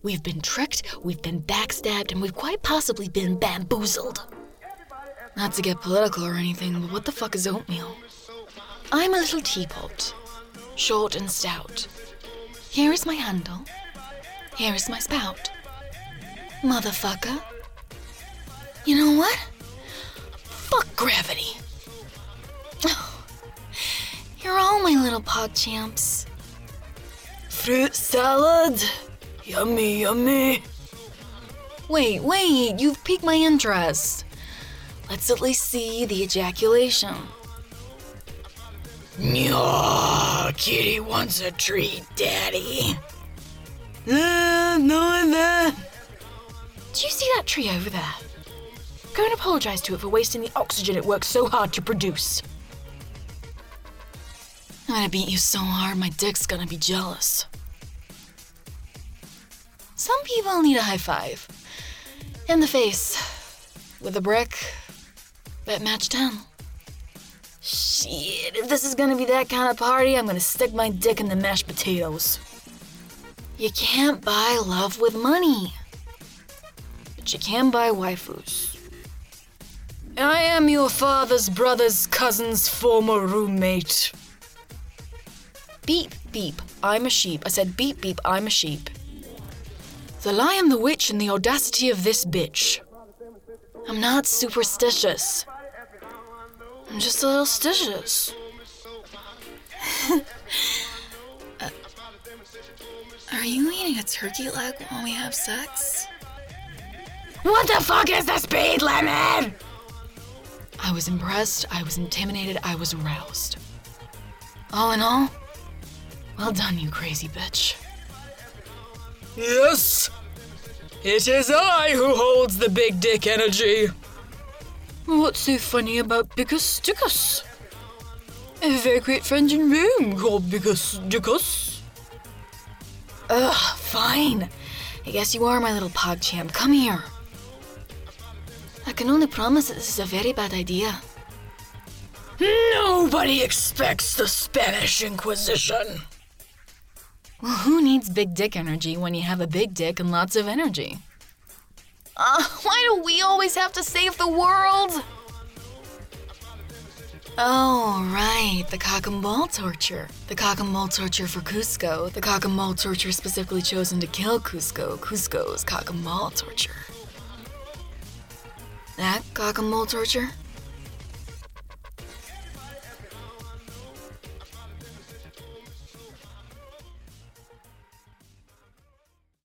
We've been tricked, we've been backstabbed, and we've quite possibly been bamboozled. Not to get political or anything, but what the fuck is oatmeal? I'm a little teapot, short and stout. Here is my handle. Here is my spout. Motherfucker. You know what? Fuck gravity. You're all my little pog champs. Fruit salad. Yummy, yummy. Wait, you've piqued my interest. Let's at least see the ejaculation. Nyah, kitty wants a treat, daddy. No, that. Do you see that tree over there? Go and apologize to it for wasting the oxygen it worked so hard to produce. I'm gonna beat you so hard my dick's gonna be jealous. Some people need a high five. In the face. With a brick. Bet match 10. Shit, if this is gonna be that kind of party, I'm gonna stick my dick in the mashed potatoes. You can't buy love with money. But you can buy waifus. I am your father's brother's cousin's former roommate. Beep, beep, I'm a sheep. I said beep, beep, I'm a sheep. The lion, the witch, and the audacity of this bitch. I'm not superstitious. I'm just a little stitious. Are you eating a turkey leg while we have sex? What the fuck is the speed limit? I was impressed, I was intimidated, I was aroused. All in all, well done, you crazy bitch. Yes, it is I who holds the big dick energy. What's so funny about Bickus Dickus? A very great friend in Rome called Bickus Dickus. Ugh, fine. I guess you are my little pogchamp. Come here. I can only promise that this is a very bad idea. Nobody expects the Spanish Inquisition. Well, who needs big dick energy when you have a big dick and lots of energy? Why do we always have to save the world? Oh, right, the cock and ball torture. The cock and ball torture for Cusco. The cock and ball torture specifically chosen to kill Cusco. Cusco's cock and ball torture. That cock and ball torture?